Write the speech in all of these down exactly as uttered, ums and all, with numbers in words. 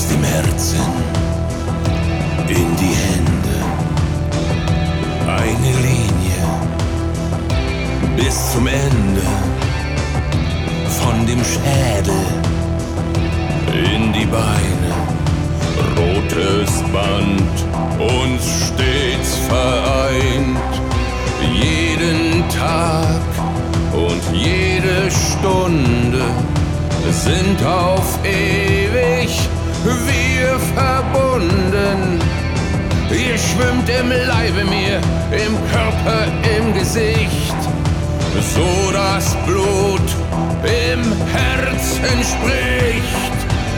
aus dem Herzen in die Hände. Eine Linie bis zum Ende, von dem Schädel in die Beine. Rotes Band uns stets vereint, jeden Tag und jede Stunde sind auf ewig wir verbunden. Ihr schwimmt im Leibe mir, im Körper, im Gesicht, so das Blut im Herzen spricht.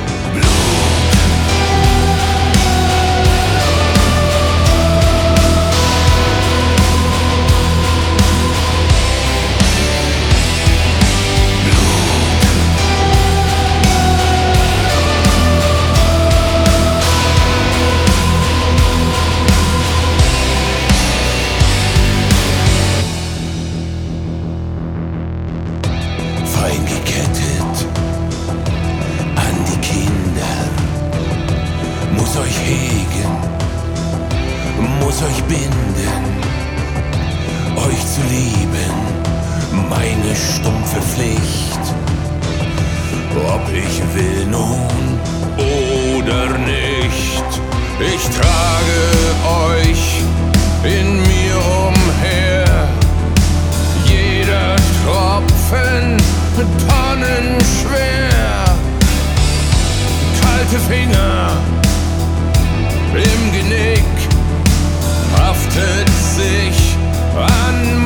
Fein gekettet an die Kinder, muss euch hegen, muss euch binden, euch zu lieben, meine stumpfe Pflicht. Ob ich will nun oder nicht, ich trage euch in mir umher, jeder Tropfen tonnenschwer, kalte Finger im Genick, haftet sich an